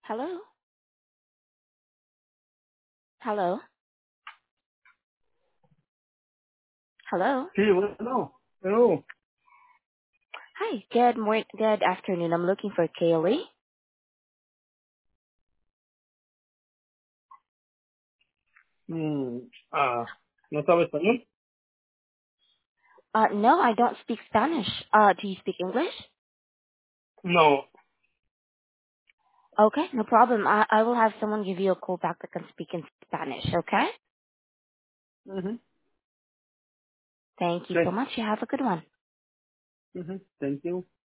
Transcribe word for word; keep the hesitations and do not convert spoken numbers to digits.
Hello? Hello? Hello? Sí, bueno, hello. Hi, good morning, good afternoon. I'm looking for Kaylee. Mm, ah, ¿no sabe español? Uh, no, I don't speak Spanish. Uh, do you speak English? No. Okay, no problem. I, I will have someone give you a call back that can speak in Spanish, okay? Mhm. Thank you Sí. so much. You have a good one. Mhm. Thank you.